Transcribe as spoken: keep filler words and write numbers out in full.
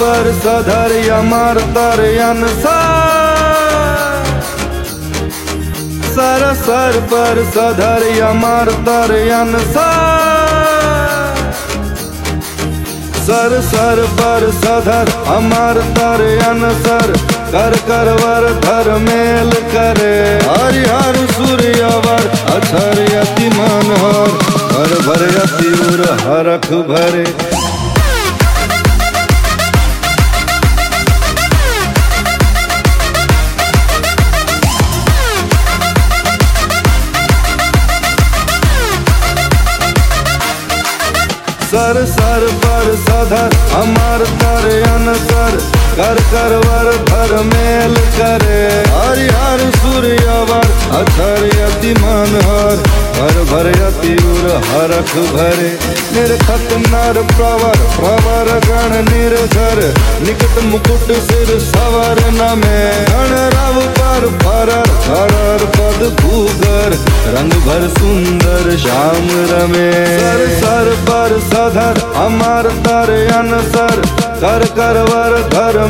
पर सधर अमर तर अनसार, सर सर पर सधर अमर तर अनसार, सर सर पर सधर अमर तर अनसर, कर कर वर धर मेल करे, हरिहर सूर्यवर अक्षर यति मनोहर, हर भर यति उर हरख भरे। सर सर पर सधर अमर तर अनसर, कर कर वर धर मेल करे, हरिहर सूर्यवर अक्षर यति मनोहर, हर भर यति उर हरख भरे। निर्खत नर प्रवर प्रवर गण निर्धर, निकट मुकुट सिर सवर नमे, गण रव पर फरर फरर पद भूगर, रंग भर सुंदर श्याम रमे। सर सर पर सधर अमर तर अनसर, कर कर वर धर